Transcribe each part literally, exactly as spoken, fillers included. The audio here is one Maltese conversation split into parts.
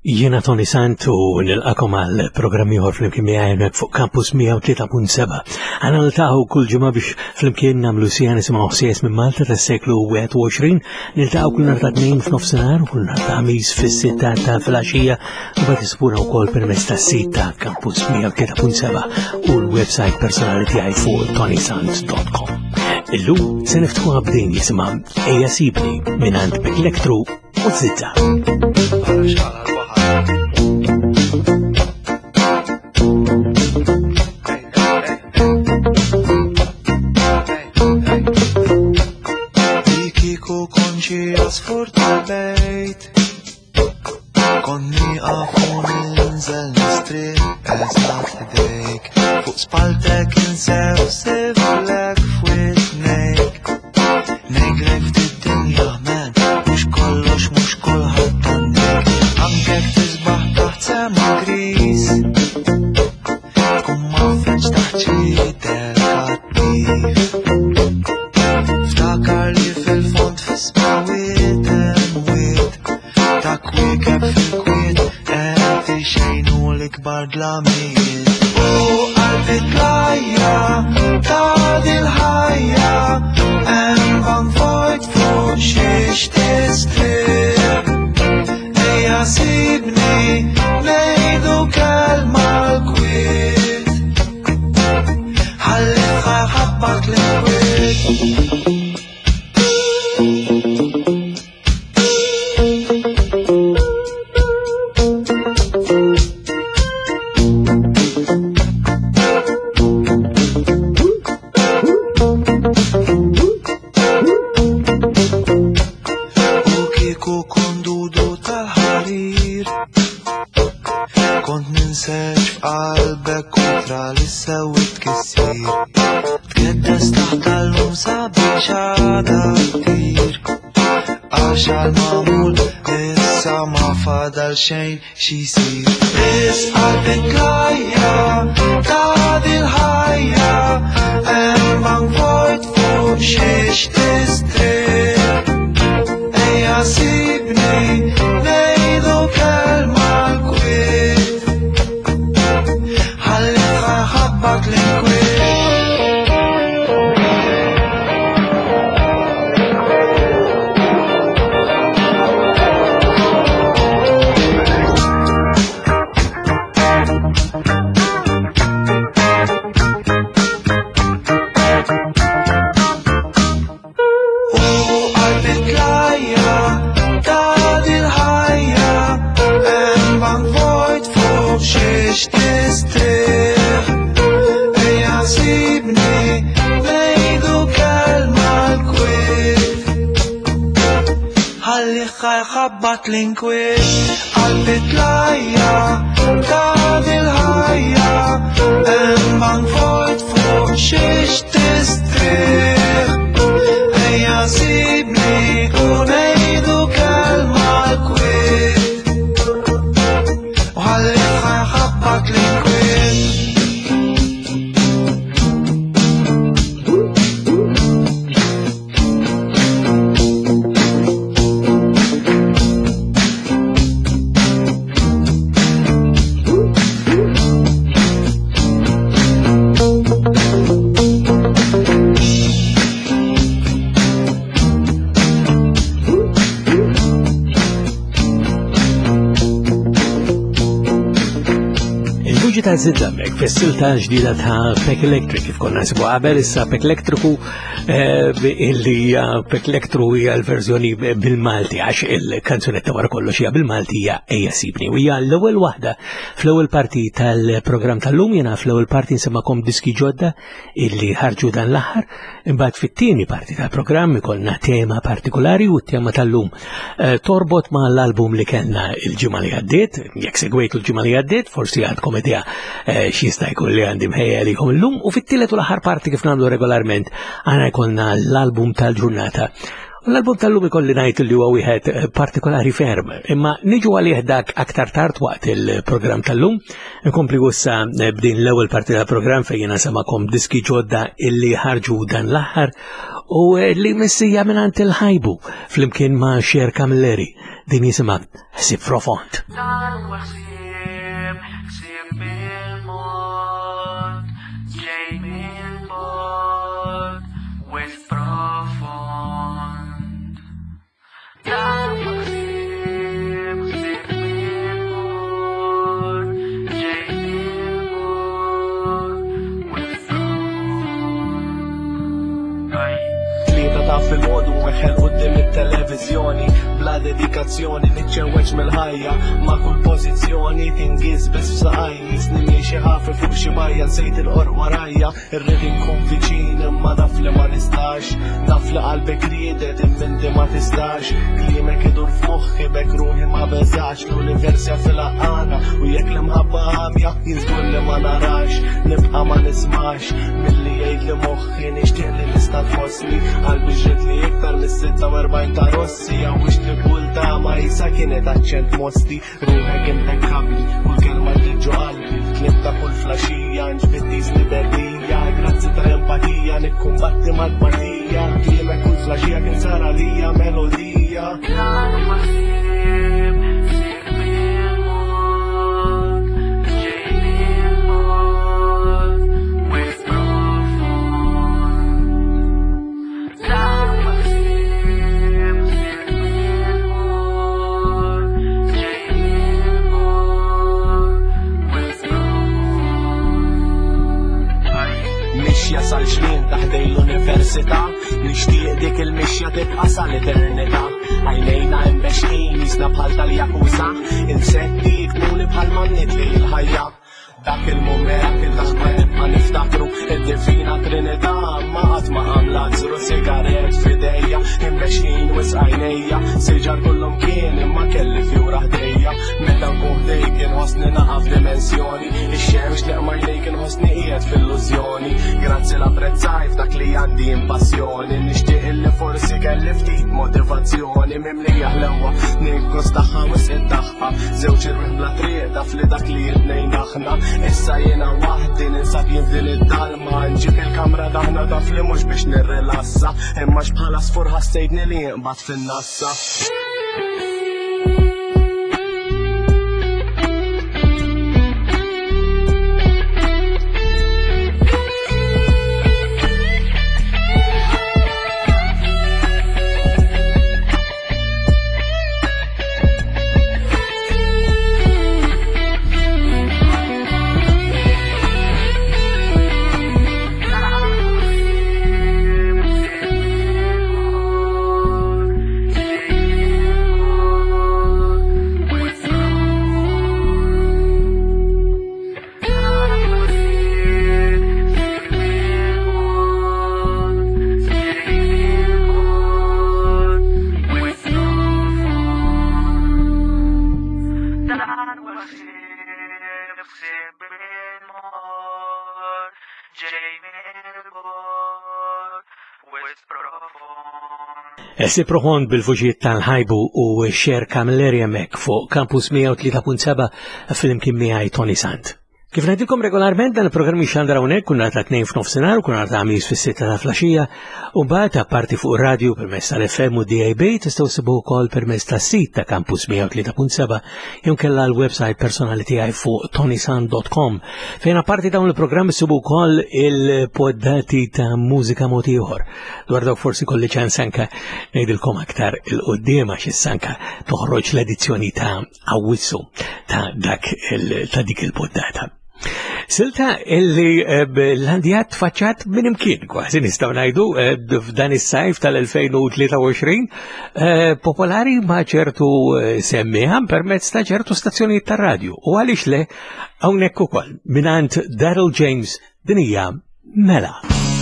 Jiena Tony Sant u nilqakom għal programmi ieħor flimkien miegħi fuq Campus mija u tlieta punt seba'. Għana niltaqgħu kull ġimgħa biex flimkien nagħmlu sija nisimgħu ħsies minn Malta tas-seklu wieħed u għoxrin, niltaqgħu kull nhar ta' tnejn f'nofsinhar u kull nhar ta' ħamis fis-sitta ta' filgħaxija u bagħad isbuna wkoll permezz tas-sit ta' Campus mija u tlieta punt seba' u l-website personali tiegħi fuq tony sant dot com. Illum se niftħu b'din jisimha Ejja Sibni mingħand Beklektru u Zizza. Asfur tal-bejt konni għafu ninżel nistri eżat ħdejk fuq spaltek insew siflek f'witnejk nejgrek f'did-dinja men mux kollox mux kulħadd għandek għandek tisbaħ taħt sema gris tkun ma fenx taħt ċidel ħaddif ftakar li fil-fond fisma Bar dlamijiet u qalbi tlajja ta' dil-ħajja hemm banfojt fuq xiex tistrih ejja sibni ngħidu kelma l-kwiet ħalliha ħabbak l-kwiet. Xejn xi jsir is qalbi tlajja ta' dil-ħajja hemm banfojt fuq xiex tistrih ejja sibni ngħidu kelma l-kwiet ħalliha ħabbak l-inkwiet. ħabbat l-inkwiet qalbi tlajja ta' dil-ħajja hemm banfojt fuq xiex tistrih ejja sibni u ngħidu kelma l-kwiet u ħalliha ħabbat l-inkwiet. ta' Zizza mek fis-silta ġdida ta' Beklektru kif konna nsibu qabel issa Beklektru illi Beklektru hija l-verżjoni bil-Malti għax il-kanzunetta wara kollox hija bil-Malti hija Ejja Sibni u hija l-ewwel waħda fl-ewwel parti tal-programm tal-lum jiena fl-ewwel parti nsemmakom diski ġodda illi ħarġu dan l-aħħar imbagħad fit-tieni parti tal-programm ikollna tema partikolari u t-tema tal-lum torbot ma' l-album li kellna il-ġimgħa li għaddiet jekk segwejtu l-ġimgħa li għaddiet forsi għandkom idea x'jista' jkun li għandi mħejja likom illum u fit-tielet u l-aħħar parti kif nagħmlu regolarment għandna jkollna l-album tal-ġurnata. L-album tal-lum ikolli ngħid li huwa wieħed partikolari ferm, imma niġu għalih dak aktar tard waqt il-programm tal-lum. Inkompli wissa b'din l-ewwel parti tal-programm fejn jiena samakom diski ġodda illi ħarġu dan l-aħħar u li missija minant il-ħajbu fl-imkien ma' Cher Camilleri din jisimha Ħsieb Profond. fil-modu meħel qudiem it-televizjoni bla dedikazzjoni niċċewweġ mill-ħajja ma' kull pożizzjoni tingiż biss f'saqaj jisni miexi ħafi fuq xi bajja nsejt il-qorq warajja irrid inkun viċin imma naf li ma nistax naf li qalbek riedet imminti ma tistax kliemek idur f'moħħi bek ruħi ma beżax l-universja fil-aqana u jekk li mħabba ħamja jiżgur li ma narax nibqa' ma nismax milli jgħid li moħħi nixtieq li nista' tħossni qalbi ġrid li iktar mis-sitta u erbgħin ta' rossi għawix li kull dama jisa kienet aċċent mosti ruħek impeccabli kull kelma li ġo qalbi klib ta' kull flaxija nġbidis liberija grazzi ta' empatija nikkumbatti mal-partija kliemek kull flaxija kien sara lija melodija sal xmien taħdej l-università nixtieq dik il-mixja tibqa' sal-eternità għajnejna imbexxin jisna bħal tal-jakuza insetti jkmuni bħal mannit li l-ħajja dak il-moment il-taħma nibqa' niftakru id-divina trinità ma qatt ma għamla żru sigaret f'idejja imbexxin wis għajnejja siġar kullhom kien imma kelli fjura ħdejja meta nkun ħdejk inħossni naqa' f'dimensjoni ix-xemx teqma jlejk inħossni qiegħed f'illużjoni grazzi l-apprezzaj f'dak li għandi impassjoni nixtieq illi forsi kelli ftit motivazzjoni mimlija ħlewwa nikkostaħħa wis iddaħħa żewġ irwieħ bla triq taf li dak li jitnejn aħna issa jiena waħdi ninsab jinfdil id-dalma nġib il-kamra daħna taf li mhux biex nirrilassa imma x'bħala sfur ħassejtni li jinqbad fin-nassa Ħsieb Profond bil-fuġiet tal-ħajbu u Cher Camilleri hemmhekk fuq Campus mija u tlieta punt seba' fil-imkien miegħi Tony Sant. Kif ngħidilkom regolarment dan il-programm jixxandar hawnhekk kun nhar ta' tnejn f'nofsinhar u kun nhar ta' ħamis fis-sitta ta' flaxija u mbagħad apparti fuq ir-radju permezz tal-F M u D A B tistgħu ssibuh ukoll permezz tas-sit ta' Campus mija u tlieta punt seba' jew kellha l-website personali tiegħi fuq tony sant dot com fejn apparti dawn il-programm issibu wkoll il-poddati ta' mużika mod ieħor dwar dawk forsi kolli ċans anke ngħidilkom aktar il-qudiem għax issa anke toħroġ l-edizzjoni ta' Awwissu ta' dak ta' dik il-poddata. Silta illi l-għandijat faċċat minn imkien, kważi nistaw ngħidu f'dan is-sajf tal-elfejn u tlieta u għoxrin popolari ma' ċertu semmiħa permezz ta' ċertu stazzjonijiet tar-radju u għaliex le hawnhekk ukoll minant Daryl James din hija Mela.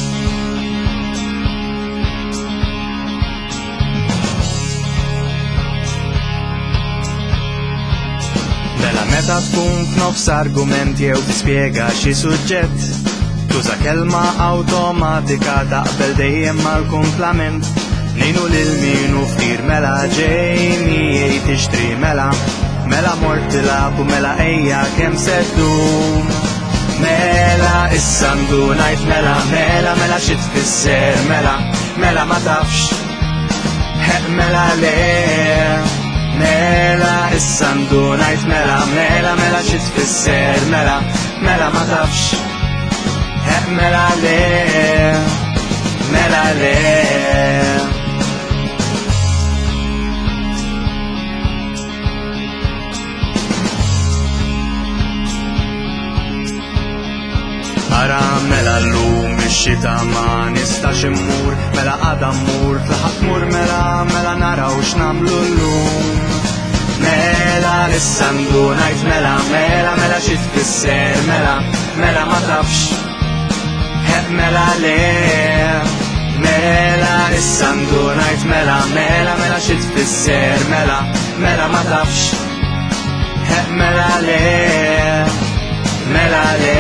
Mela meta tkun f'nofs argument jew tispjega xi suġġett tuża kelma awtomatika taqbel dejjem mal-kumplament ngħinu lil min hu ftir mela ġej jgħid tixtri mela mela mort tilab u mela ejja kemm se ddum mela issa ndu ngħid mela mela mela xi tfisser mela mela ma tafx mela le mela issa ndunajt mela mela mela xi tfisser mela mela ma tafx mela le mela le Ara mela l-lum ix-xita ma nistax immur mela għada mmur tlaħaq mur mela mela naraw x'namlu llum Mela issa ndunajt mela mela mela xi tfisser mela mela ma tafx mela le mela issa ndunajt mela mela mela xi tfisser mela mela ma tafx mela le mela le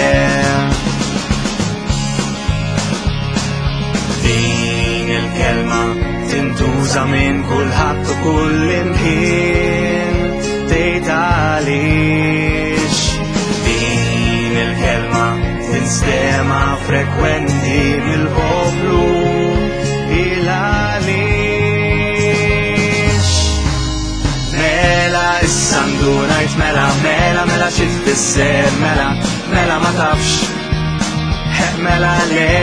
Din il-kelma tintuża minn kulħadd u kull imkien tgħid għaliex Din il-kelma tinstema frekwenti mill-poplu il għaliex Mela issa ndunajt mela mela mela xi tfisser mela mela ma tafx mela le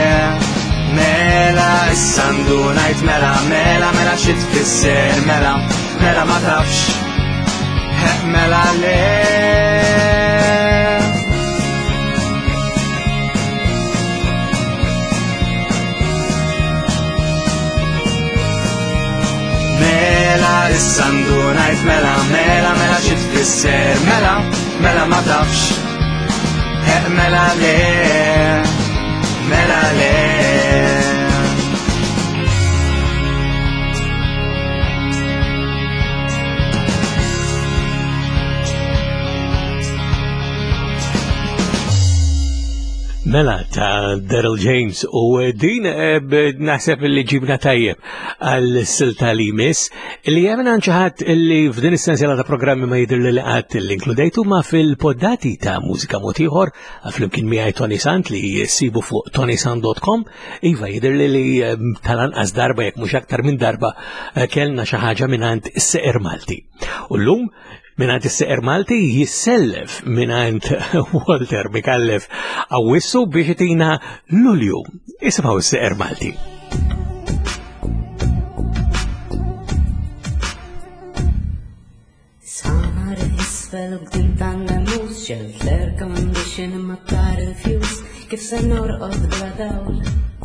Mela issa ndunajt mela mela mela xi tfisser mela mela ma tafx mela le Mela issa ndunajt mela mela mela xi tfisser mela mela ma tafx mela le mela le Mela ta' Daryl James u din naħseb li ġibna tajjeb għal-silta li miss li jemmen ċaħat li f'din essenzjala ta' programmi ma jidir li għat l-inkludejtu ma fil-poddati ta' mużika motiħor fl-imkien miħaj Tony Sant li jissibu fuq tony sant dot com iva jidir li li tal-anqas darba jek mux aktar minn darba kellna xaħġa minnant S-Seqer Malti. U l-lum Minant is-Seqer Malti jissellef minant Walter Mikallef għawissu biex itina Lulju. Ismaw is-Seqer Malti. Sahar isfel u gdim tan-namus ġel fl-air condition imma tar il-fjus kif se norqod bla dawl.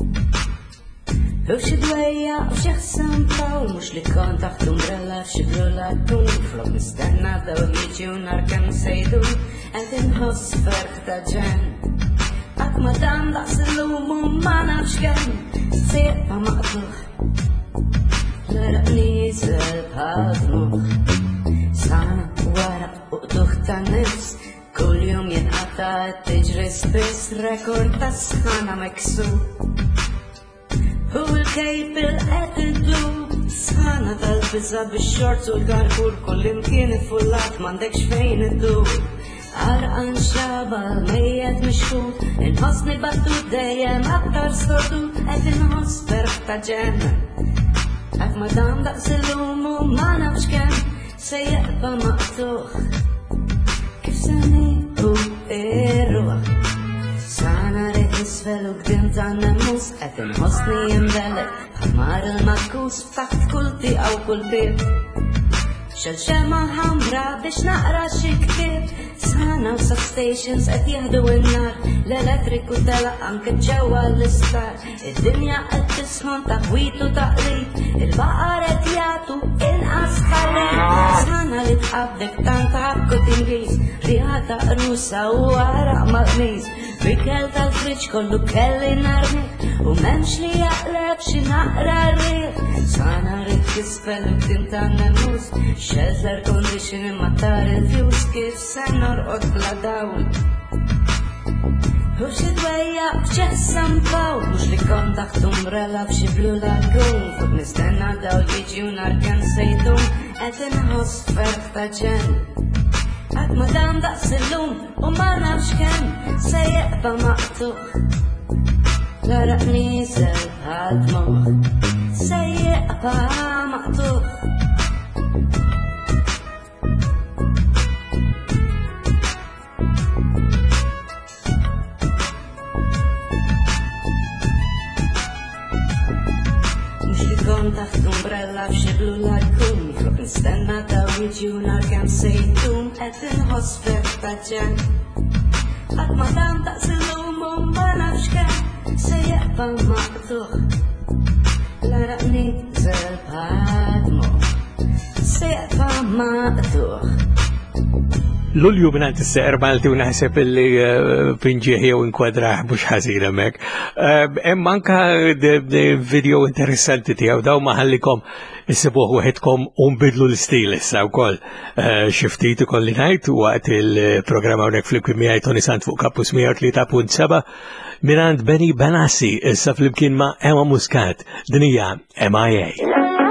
U xi dwejja u xi ħsam tawl mhux li kont taħt umbrella f'xi brulattun flok nistenna daw jiġi u nar kemm sejdu qed inħoss ferħ ta' ġen. Qatt ma dan daqs illum u ma nafx kemm sieqa maqtuħ l-eraq nieżel bħal dmuħ. Sana wara uqtuħ tan-nifs kull jum jinqata' qed tiġri spiss rekord ta' sħana meksur. U l-kejp il-qed iddu sħana tal-bizza bix-xorts u l-garkur kullimkien ifullat m'għandekx fejn iddu. Għarqan xaba l-mejjed mixħud inħossni battut dejjem aktar sordut qed inħoss ferħ ta' ġenna. Qatt ma dan daqs illum u ma nafx kemm se jeqba' maqtuħ kif se niequ ir-ruħ. Sana rejt isfel u gdim tan-namus qed inħossni imdellek bħal il-makkus f'taħt kull tieqa u kull bib. Xel xema ħamra biex naqra xi ktieb. Sana u substations qed jieħdu n-nar l-elettriku telaq anke ġewwa l-isptar. Id-dinja qed tisħon ta' ħwit u taqlib il-baqar qed jagħtu inqas ħalib. Sana li tqabbdek tant ħabkut Ingliż riħa ta' rusa u għaraq maqniż. Bikel tal-friġġ kollu kelli narnik u m'hemmx li jaqleb xi naqra rriħ. Sana rrid tisfel u gdim tan-namus shelter condition imma tar il-fjus kif se norqod bla dawl. U xi dwejja f'xi ħsam tawl mhux li kont taħt umbrella f'xi blue lagoon fuq nistenna dawl jiġi u nar kemm se jdum qed inħoss ferħ ta' ġenn. Qatt ma dan daqs illum u ma nafx kemm se jeqba' maqtuħ غرقني زي هالدموع سيء بها مقطوع Kon taħt umbrella f'xiblu l-arkun Mikrok nistenna dawriġi u narkan sejtum Qed inħoss f'taġġan Qatt ma dam taqsilhom u ma nafx kemm sejjeq ba' maqtuħ Laraqni żel bħal dmuħ sejjeq ba' maqtuħ Lulju minant is-seqer Malti u naħseb illi pinġieħ jew inkwadraħ mhux ħażin hemmhekk. Hemm anke video interessanti tiegħu daw ma ħallikom issibuh waħedkom u nbidlu l-istil issa wkoll. Xi ftit ikolli ngħid waqt il-programma hawnhekk flimkien miegħi Tony Sant fuq Campus mija u tlieta punt seba' minant Benny Benassi issa flimkien ma' Emma Muscat din hija M I A.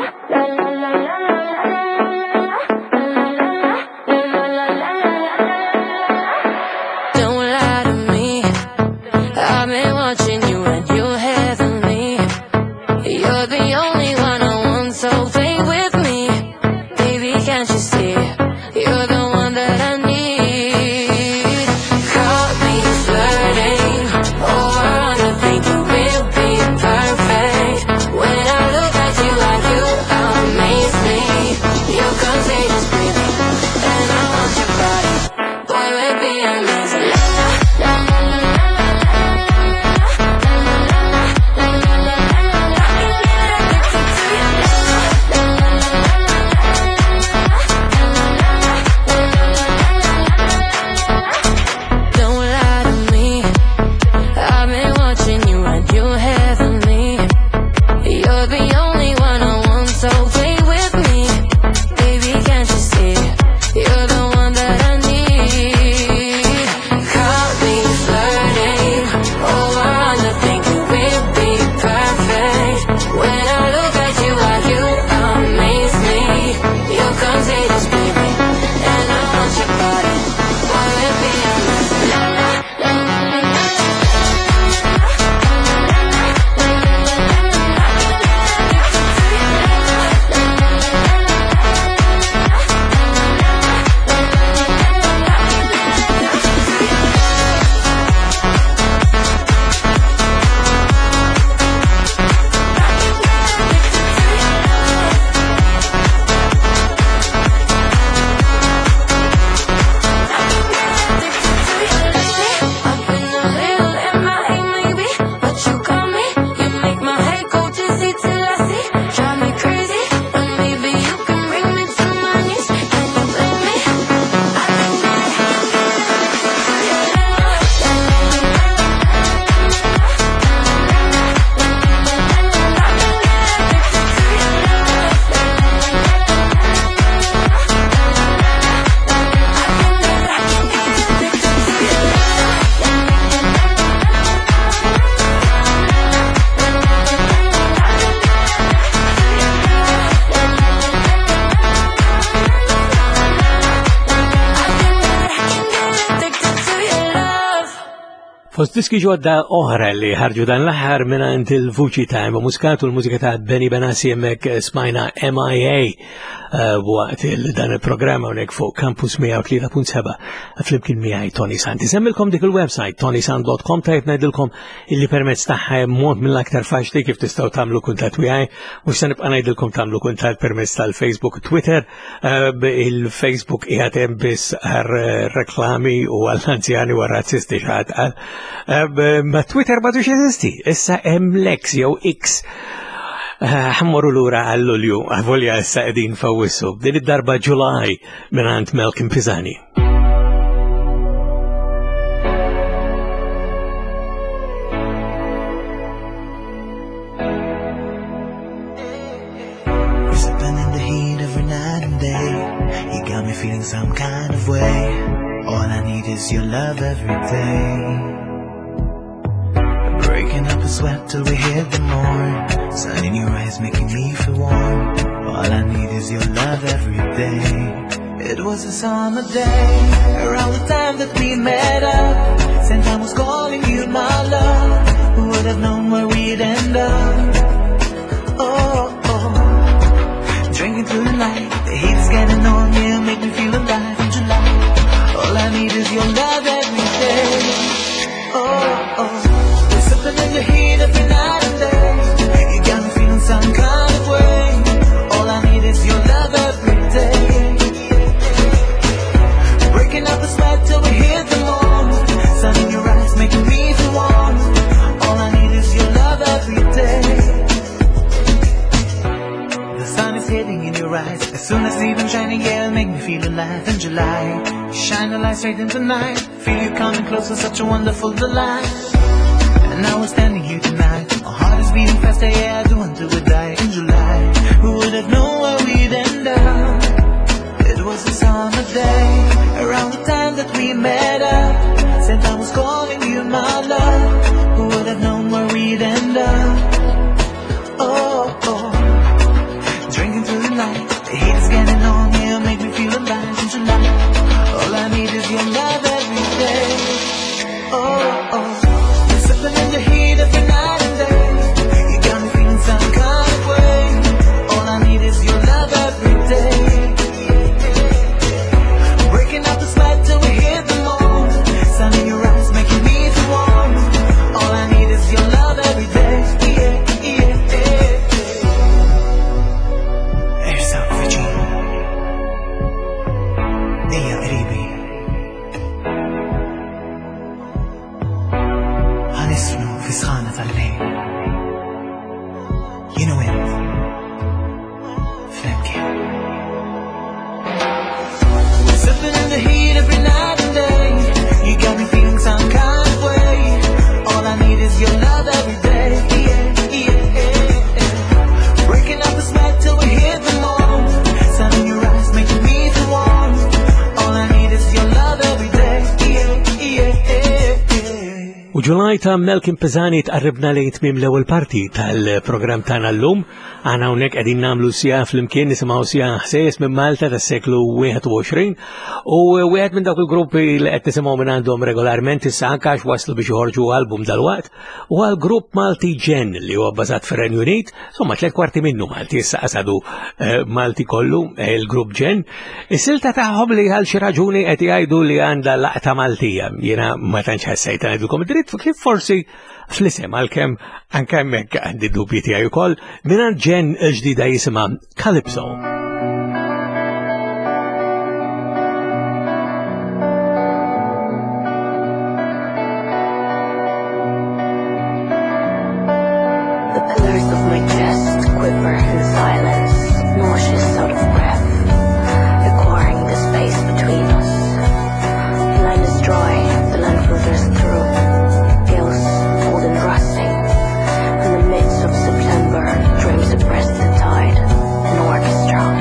Fost diski ġodda oħra li ħarġu dan l-aħħar minant il-vuċi ta' Emma Muscat u l-mużika ta' Benny Benassi hemmhekk smajna M I A waqt dan il-programma hawnhekk fuq Campus mija u tlieta punt seba' flimkien miegħi Tony Sant. Isemmilkom dik il-website tony sant dot com tajjeb ngħidilkom illi permezz tagħha mod mill-aktar faċli kif tistgħu tagħmlu kuntatt miegħi mhux se nibqa' ngħidilkom tagħmlu kuntatt permezz tal-Facebook u Twitter. Il-Facebook qiegħed hemm biss reklami u għall-anzjani u razzisti x'għad qal. Ma Twitter madux jeżisti, issa hemm Lex jew X. Ħammorru lura għall-Lulju, għavolja issa qegħdin fawissu. Din id-darba July minant Malcolm Pisani. Feeling some kind of way. All I need is your love every day. Breaking up a sweat till we hit the morn. Sun in your eyes making me feel warm. All I need is your love every day. It was a summer day, around the time that we met up. Same time was calling you my love. would have known where we'd end up? Oh, oh. Drinking through the night, the heat's getting on, yeah, make me feel alive in July. All I need is your love every day. Oh, oh. There's something in the heat every night and day. You got me feeling some kind of way. All I need is your love every day. Breaking up the sweat till we hit the moon. Sun in your eyes making me feel warm. All I need is your love every day. The sun is hitting in your eyes. As soon as even shining, yeah, it'll make me feel alive in July. You shine the light straight into night. Feel you coming closer, such a wonderful delight. And now we're standing here tonight. My heart is beating faster, yeah, I do want to die in July. Who would have known where we'd end up? It was a summer day, around the time that we met up. Said I was calling you my love. Who would have known where we'd end up? Oh, oh. Drinking through the night, the heat is getting on, yeah, make me feel alive in July. All I need is your love every day. Oh, oh. There's something in the heat every night and day. You got me feeling some kind of way. All I need is your love every day. Breaking up the sweat till we hit the moon. Sun in your eyes making me feel warm. All I need is your love every day. Yeah, yeah, yeah. ارسل فيجي نية قريبي هنسرنو في سخانة الليل ينوين فنبكي. Sipping in the heat every night and day. You got me feeling some kind of way. All I need is your love every day. Yeah, yeah, yeah. Breaking up the sweat till we hit the moon. Sun in your eyes making me feel warm. All I need is your love every day. Yeah, yeah, yeah. U Ġulaj ta' Melkin Pezzani tqarribna lejn tmiem l-ewwel parti tal-programm tagħna llum. Għana hawnhekk qegħdin nagħmlu sija flimkien nisimgħu sija ħsejjes minn Malta tas-seklu wieħed u għoxrin u wieħed minn dawk il-gruppi li qed nisimgħu minn għandhom regolarment issa anke għax waslu biex joħorġu album dalwaqt huwa l-grupp Malti Gen li huwa bbażat fir-Renju Unit, insomma tliet kwarti minnu Malti issa qasadu Malti kollu il-grupp Gen. Is-silta tagħhom li għal xi raġuni qed jgħidu li għandha laqta Maltija. Jiena ma tantx ħassejt ngħidulkom id-dritt kif forsi fl-isem għalkemm anke hemmhekk għandi dubji tiegħi wkoll mingħand Gen ġdida jisimha Calypso. The pillars of my chest quiver in silence, nauseous out of breath, acquiring the space between us. The land is dry, the land filters through, gills old and rusting. In the midst of September, dreams suppress the tide, an orchestra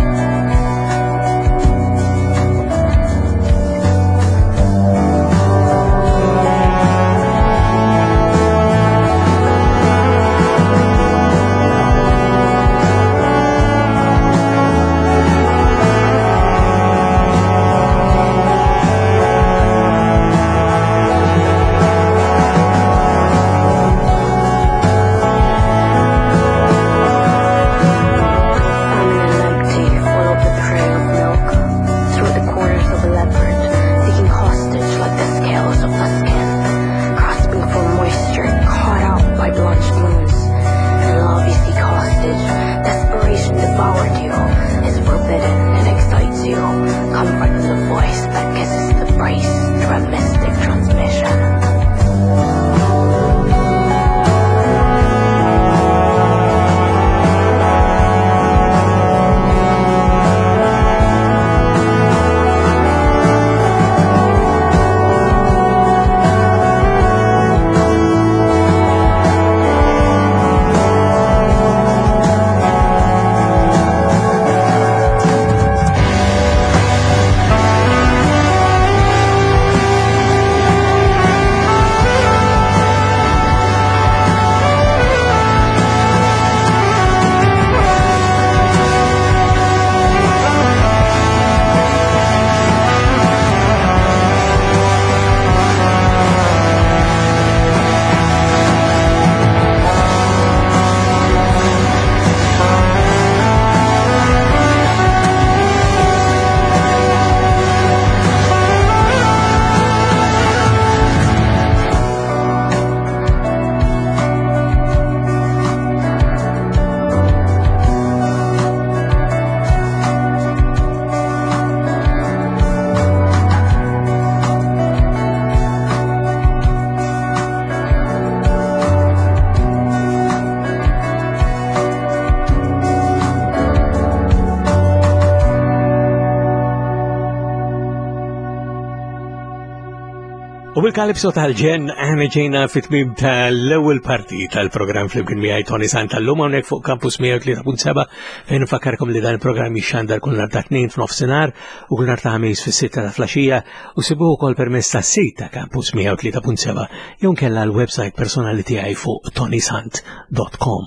U bil-kalipso tal-ġen għana ġejna fit-tmim tal-ewwel parti tal-programm fl-imkien miegħi Tony Sant tal-lum hawnhekk fuq Campus mija u tlieta punt seba' fejn nfakkarkom li dan il-programm jixxandar kull nhar ta' tnejn f'nofsinhar u kull nhar ta' ħamis fis-sitta ta' flaxija u sibuh ukoll permezz tas-sit ta' Campus mija u tlieta punt seba' jew nkella l-website personali tiegħi fuq tonysant dot com.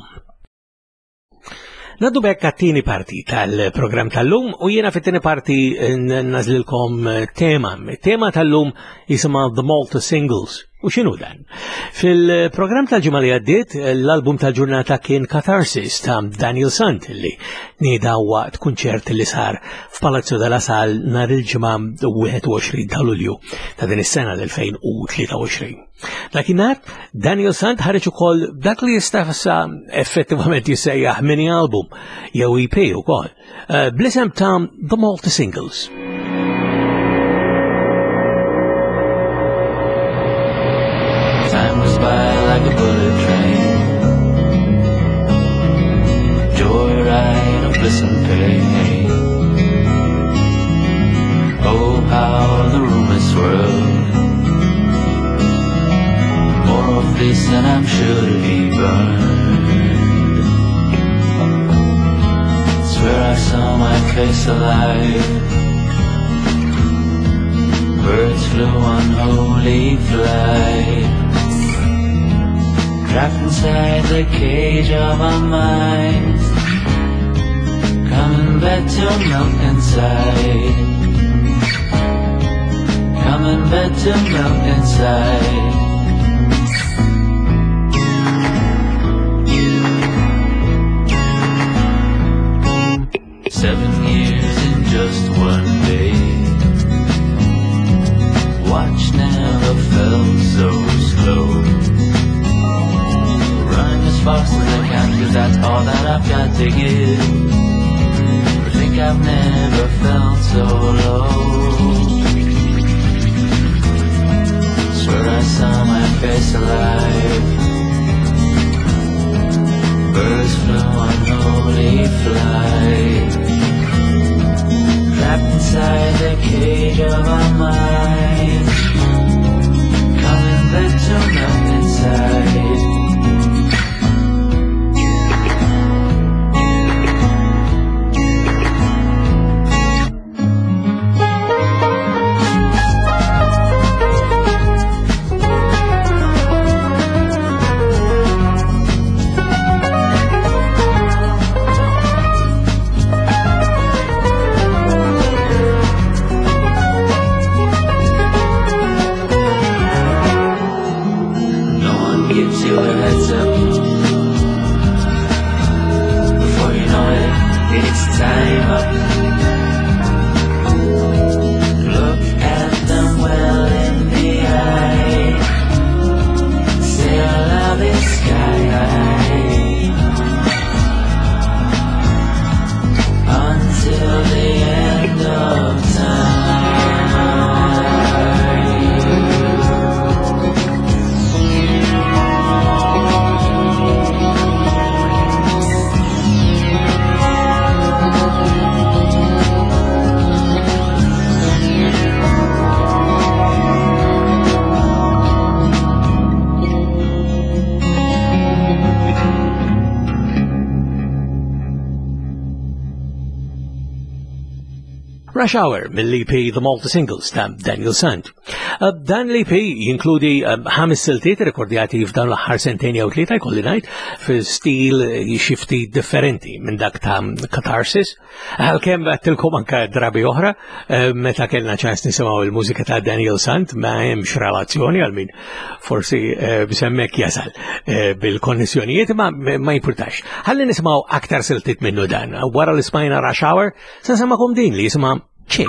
Naddu bekk għat-tieni parti tal-programm tal-lum u jiena fit-tieni parti nażlilkom tema. Tema tal-lum jisimha The Malta Singles. U xinu dan? Fil-programm tal-ġimgħa li għaddiet, l-album tal-ġurnata kien Catharsis ta' Daniel Sant li nieda waqt kunċert li sar f'Palazzo della Sal nhar il-ġimgħa wieħed u għoxrin ta' Lulju ta' din is-sena l-elfejn u tlieta u għoxrin. Dakinhar Daniel Sant ħareġ ukoll dak li jista' effettivament jissejjaħ mini album jew E P ukoll uh, bl-isem ta' The Malta Singles. By like a bullet train, joyride of bliss and pain. Oh, how the rumors swirl, more of this and I'm sure to be burned. Swear I saw my face alive, birds flew on holy flight, trapped inside the cage of our minds, coming back to melt inside, coming back to melt inside. Seven years in just one day, watch never felt so slow. Fast as I can, cause that's all that I've got to give. I think I've never felt so low. Swear I saw my face alive, birds flew on holy flight, trapped inside the cage of our minds, coming back to melt inside. Rush Hour mill-E P The Malta Singles ta' Daniel Sant. Uh, dan l-E P jinkludi ħames uh, siltiet rekordjati f'dan l-aħħar sentejn jew tlieta jkolli ngħid f'stil xifti differenti minn dak ta' Catharsis. Għalkemm għattilkom anke drabi oħra uh, meta kellna ċans nisimgħu il-mużika ta' Daniel Sant ma hemmx relazzjoni għal min forsi uh, bisemmek jasal uh, bil-konnessjonijiet ma ma jimpurtax. Ħalli nisimgħu aktar siltiet minnu dan. Wara l-ismajna Rush Hour se nsemmakom din li jisimha Chick.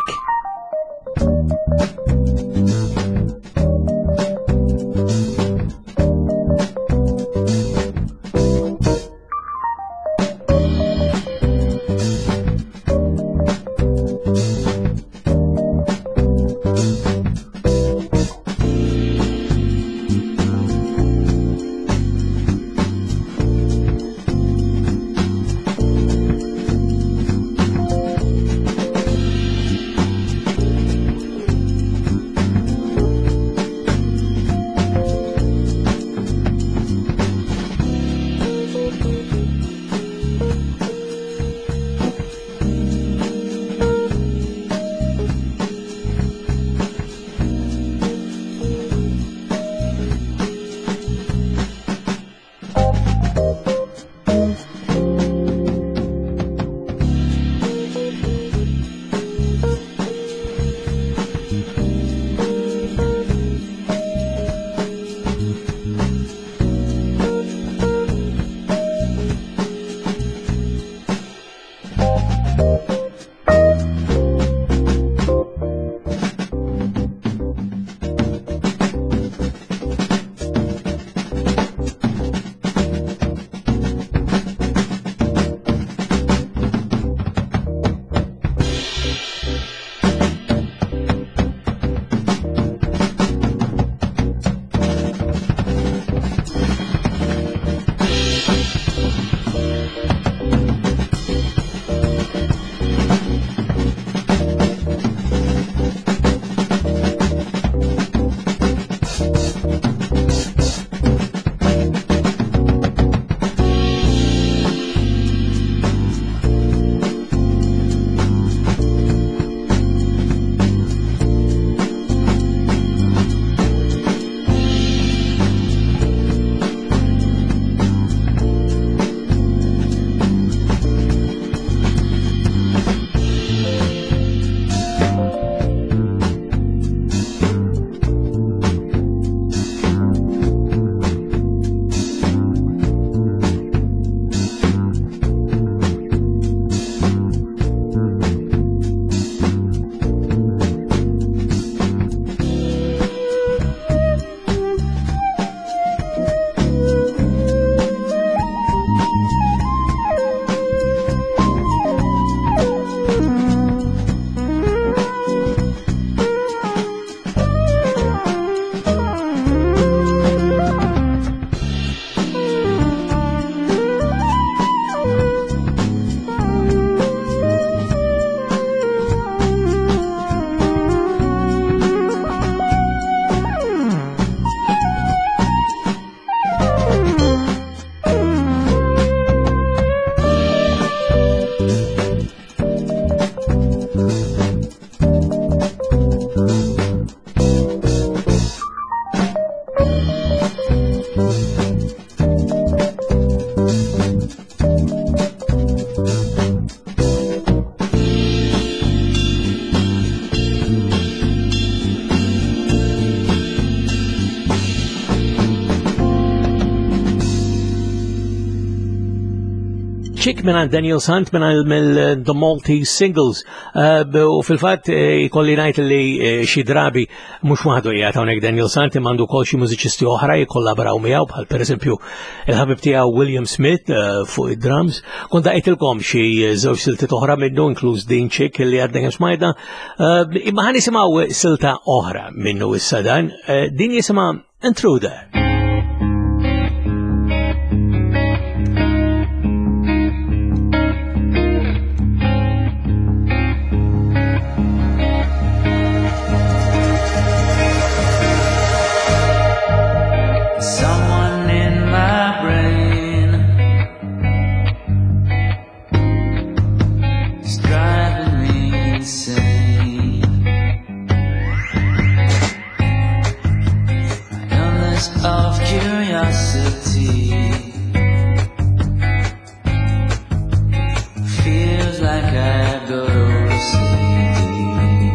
Chick minn Daniel Sant minn mill-The Maltese Singles. U fil-fatt ikolli ngħid li xi drabi mhux waħdu qiegħed hawnhekk Daniel Sant imma għandu wkoll xi mużiċisti oħra jikollaboraw miegħu bħal pereżempju il-ħabib tiegħu William Smith fuq id-drums. Kont daqgħidilkom xi żewġ siltiet oħra minnu inkluż din Chick li għadna smajda. Imma ħa nisimgħu silta oħra minnu issa dan. Din jisimha Intruder. Of curiosity feels like I've got O C D.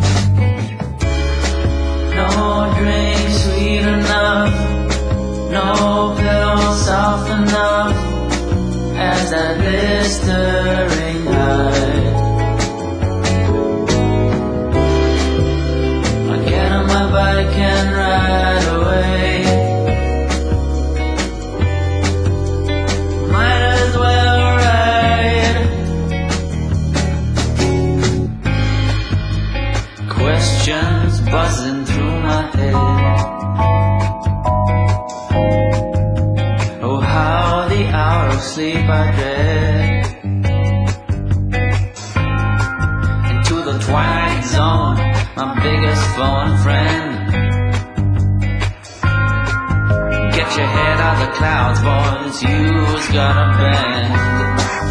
No drink sweet enough, no pillow soft enough as that blistering high. I get on my bike and ride away. Questions buzzing through my head. Oh, how the hour of sleep I dread. Into the twilight zone, my biggest phone friend. Get your head out of the clouds, boys, you's got a bend.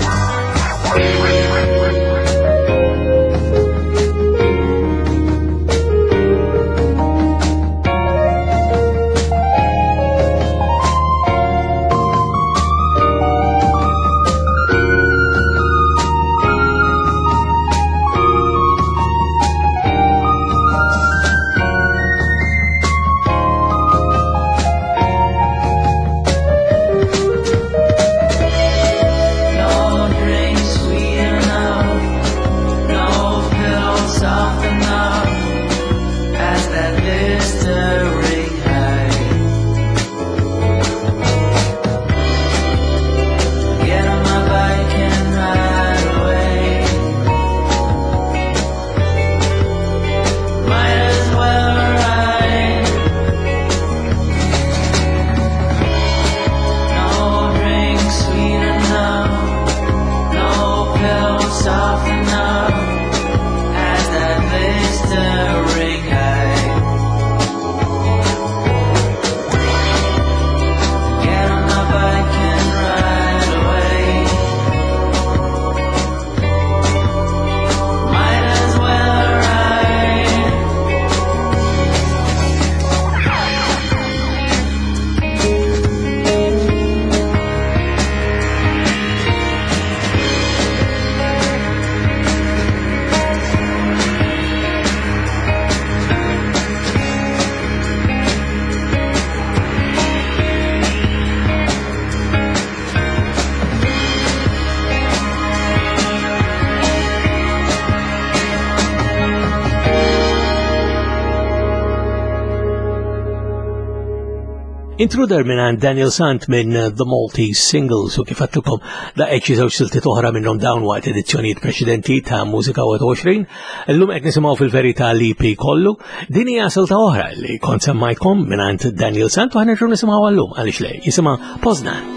Intruder minn Daniel Sant minn The Maltese Singles u kif għattilkom da eċi żewġ siltiet oħra minnhom dawn waqt edizzjonijiet preċedenti ta' Mużika għoxrin. Illum qed nisimgħu fil-verità l-E P kollu. Din hija silta oħra li kont semmajtkom minn Daniel Sant u ħanerġgħu nisimgħu għallum għaliex lej jisimha Poznan.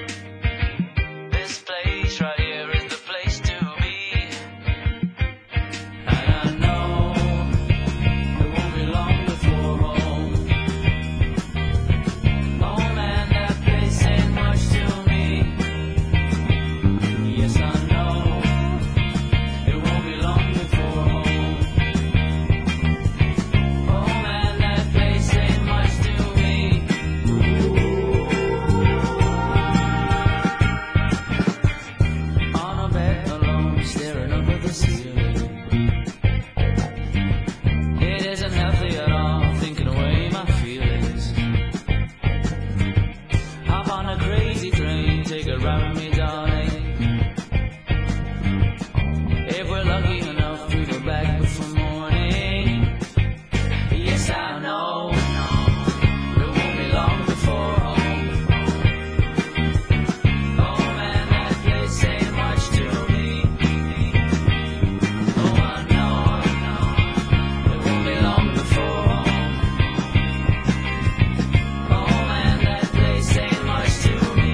Right here is the place to be. from me, darling. If we're lucky enough to go back before morning, yes, I know it won't be long before home. Oh man, that place ain't much to me. Oh, I know, I know it won't be long before home. Oh man, that place ain't much to me.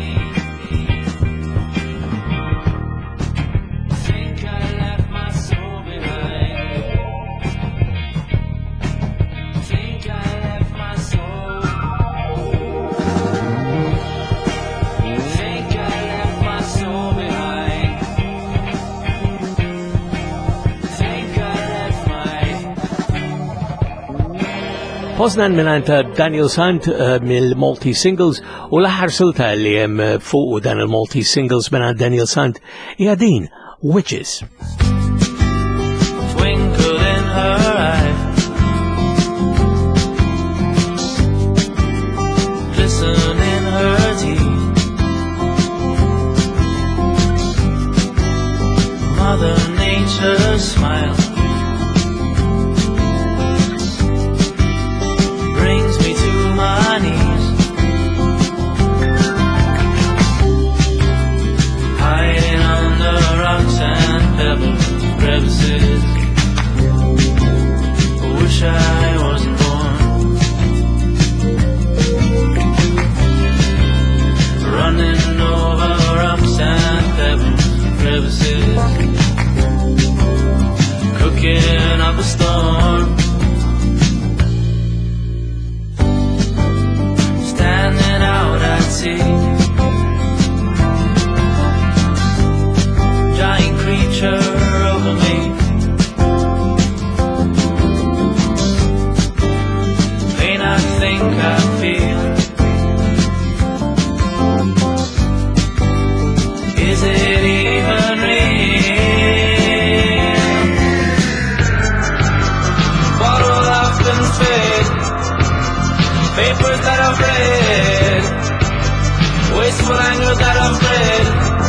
Think I left my soul behind. Think I left my soul. Think I left my soul behind. Think I left my. Poznan minanta Daniel Sant uh, mill-Multi Singles u l-aħħar silta li hemm uh, fuq dan il-Multi Singles minant Daniel Sant hija din Witches. Twinkle in her eye, glisten in her teeth. Mother Nature smile brings me to my knees, hiding under rocks and pebbles, crevices. I wish I wasn't born, running over rocks and pebbles, crevices, cooking up a storm, standing out at sea. Giant creature over me, pain I think I feel. Is it even real? Bottle I've been fed, papers that I've read, wasteful anger that I've read.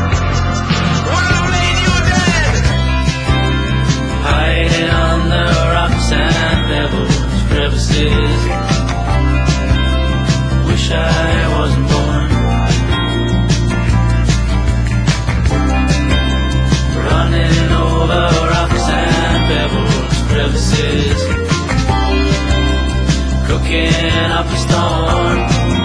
Hiding on the rocks and pebbles, crevices. Wish I wasn't born, running over rocks and pebbles, crevices, cooking up a storm.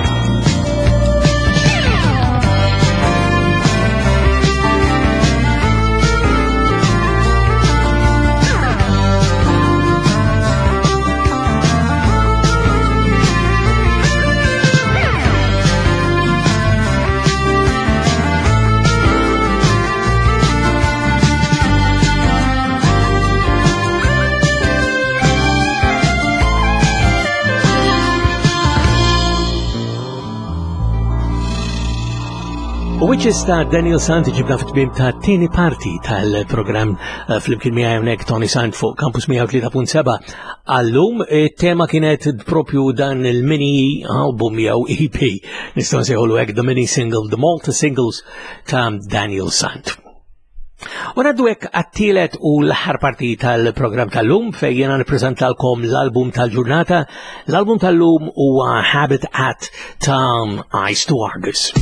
Witches ta' Daniel Sant ġibna fit-tmiem ta' tieni parti tal-programm uh, fl-imkien miegħi hawnhekk Tony Sant fuq Campus mija u tlieta punt seba' għallum. Tema kienet propju dan il-mini album jew E P, nistgħu nsejħulu hekk the mini single, the Multi Singles ta' Daniel Sant. U ngħaddu hekk għat-tielet u l-aħħar parti tal-programm tal-lum fejn jiena nippreżentalkom l-album tal-ġurnata. L-album tal-lum huwa Habitat ta' Eyes to Argus.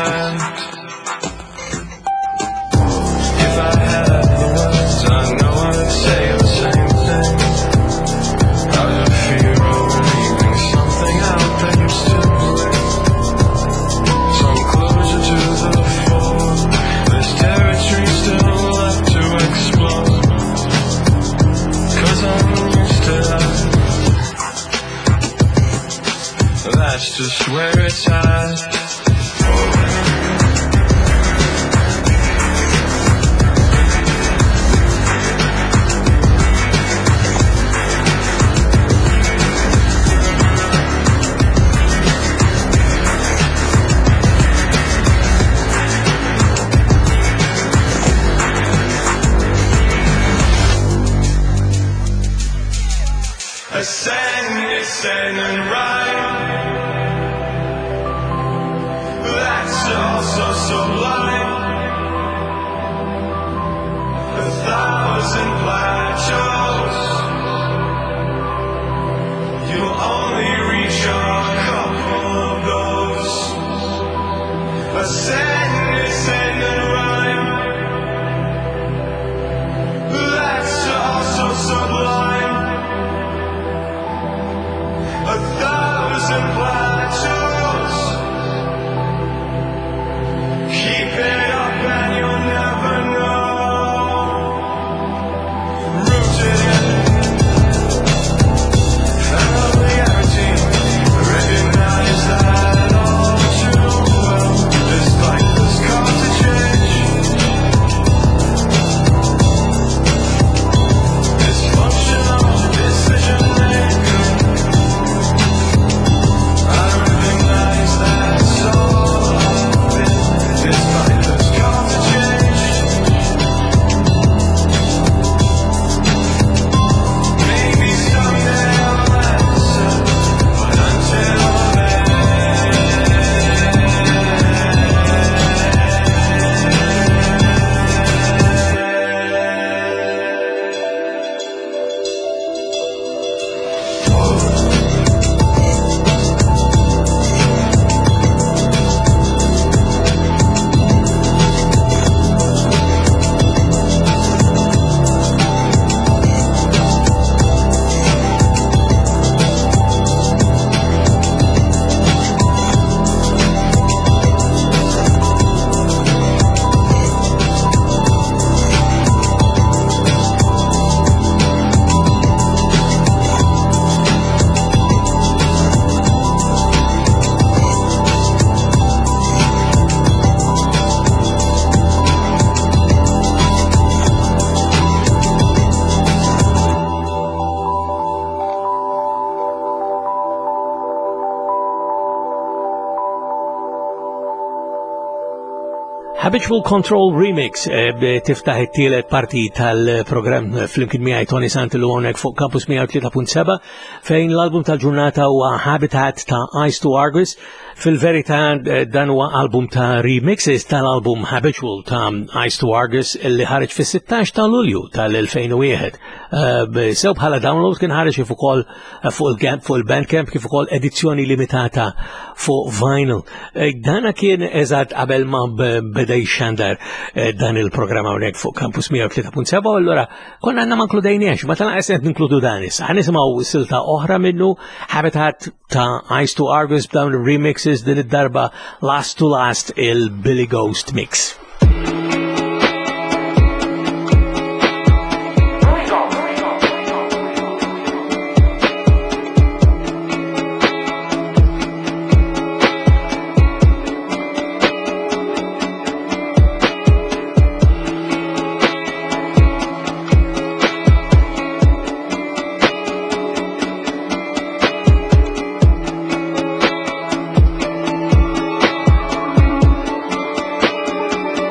sad. If I had the words, I know I'd say the same thing. Out of fear of leaving something out that you still believe. Some closure to the fore. There's territory still left to explore. Cause I'm used to that. That's just where it's at. Ascend, ascend and ride. That's also sublime. A thousand plateaus. You'll only reach a couple of those. Ascend, ascend and ride. That's also sublime. A thousand plateaus. Keep it up and you'll never know. Rooted in familiarity. Recognize that all too well. Despite this call to change. Dysfunctional decision making. I recognize that's all I've been. Despite this call to change. Maybe someday I'll answer, but until Habitual Control Remix eh, tiftaħ it-tielet parti tal-programm fl-imkien miegħi Tony Santillu hawnhekk fuq Campus mija u tlieta punt seba' fejn l-album tal-ġurnata huwa Habitat ta' Eyes to Argus. Fil-verità dan huwa album ta' remixes tal-album Habitual ta' Eyes to Argus li ħareġ fis-sittax ta' Lulju tal-elfejn u wieħed. Sew bħala download kien ħareġ kif ukoll fuq il-Bandcamp kif ukoll edizzjoni limitata fuq vinyl. Dana kien eżatt qabel ma beda jxandar dan il-programm hawnhekk fuq Campus mija u tlieta punt seba' u allura konna għandna ma nkludejniex, ma tanqas qed ninkludu dan issa. Ħanisimgħu silta oħra minnu Habitat ta' Eyes to Argus b'dawn ir-remixes din id-darba Last to Last il-Billy Ghost Mix. Thank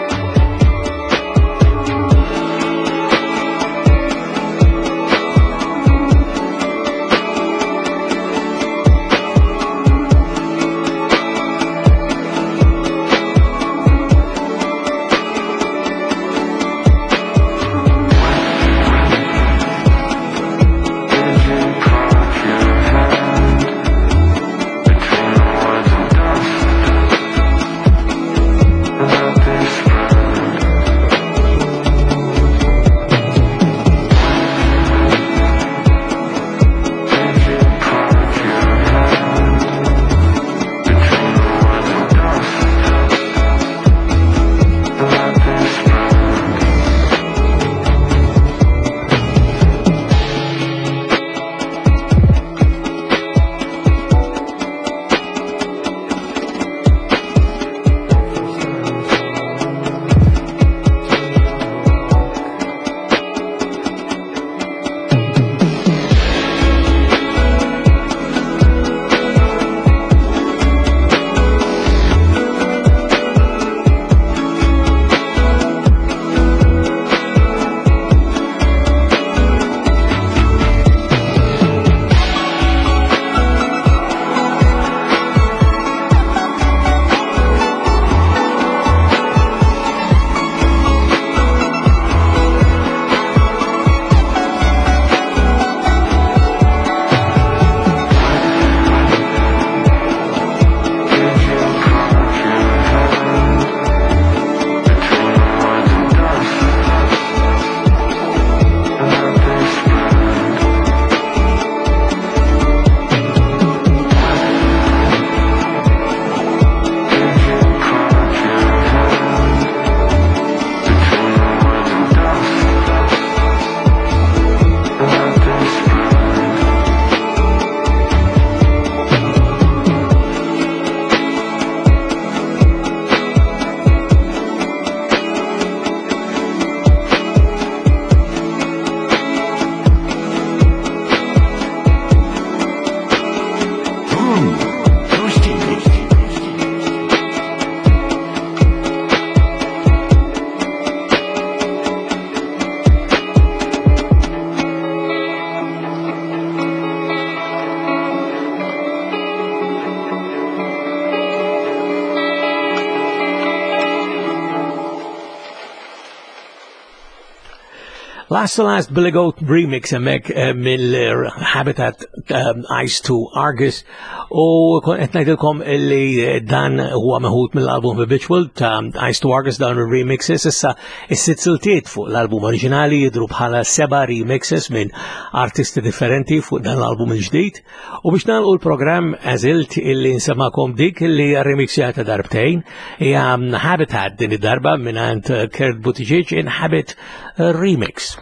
Last to Last Billy Goat remix emmek eh, mill-Habitat um, Ice to Argus u kon qed ngħidilkom li dan huwa meħud mill-album Habitual ta' Ice to Argus dawn ir-remixes issa is-sitt siltiet fuq l-album oriġinali jidhru bħala seba' remixes minn artisti differenti fuq dan l-album il-ġdid u biex nagħlqu l-programm għażilt illi nsemakom dik illi remixjata darbtejn hija Habitat din id-darba mingħand Kurt Buttigieg Inhabit remix.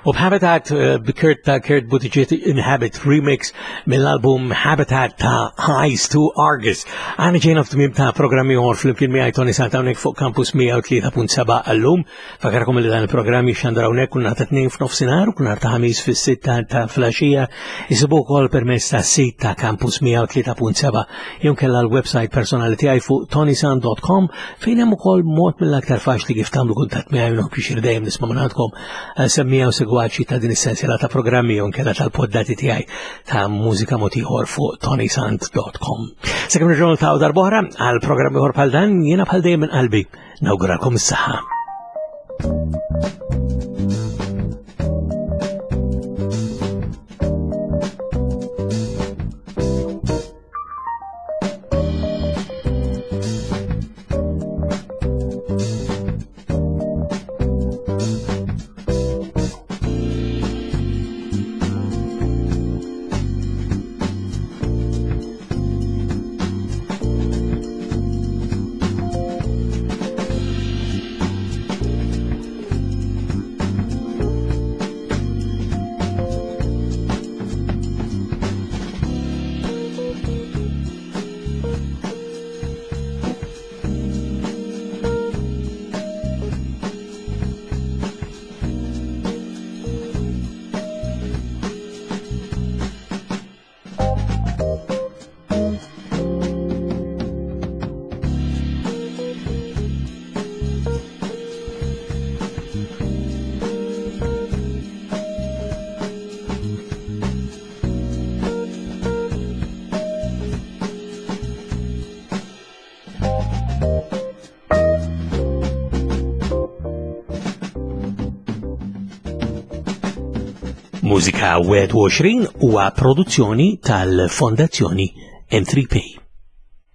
U b'Habitat b'Kurt ta' Kurt Buttigieg Inhabit Remix mill-album Habitat ta' Highs to Argus. Għana ġejna f'tmim ta' programmi għor fl-imkien miegħi Tony Sant hawnhekk fuq Campus mija u tlieta punt seba' għallum. Fakarkom li dan il-programmi x'għandra hawnhekk kull nhar ta' tnejn f'nofsinhar u kull nhar ta' ħamis fis-sitta ta' flaxija. Isibu wkoll permezz ta' sit ta' Campus mija u tlieta punt seba' jew kellha l-website personali tiegħi fuq tony sant dot com fejn hemm ukoll mod mill-aktar faċli kif tagħmlu kuntatt miegħi u biex dejjem nisma' minn għandkom semmija u gwaċi ta' din essenzjala ta' programmi u nkella tal-poddati tiegħi ta' mużika motiħor fuq tony sant dot com. Sekemm nirġgħu ta' darbohra għal programmi ħor bħal dan jiena bħal dejjem minn qalbi nawguralkom is-saħħa. Mużika għedwajn huwa produzzjoni tal-Fondazzjoni M three P.